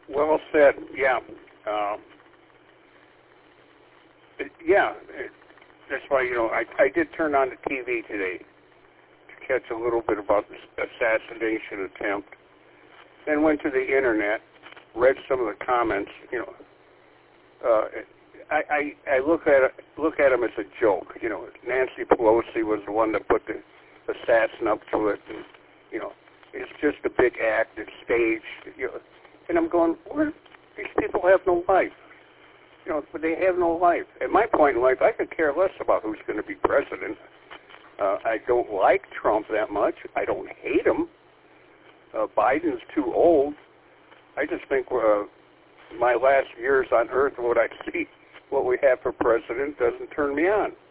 Well said. Yeah. Uh, that's why, I did turn on the TV today to catch a little bit about this assassination attempt. Then went to the internet, read some of the comments. I look at them as a joke. Nancy Pelosi was the one that put the assassin up to it, and it's just a big act. It's staged. And I'm going, these people have no life. But they have no life. At my point in life, I could care less about who's going to be president. I don't like Trump that much. I don't hate him. Biden's too old. I just think my last years on Earth, what I see, what we have for president, doesn't turn me on.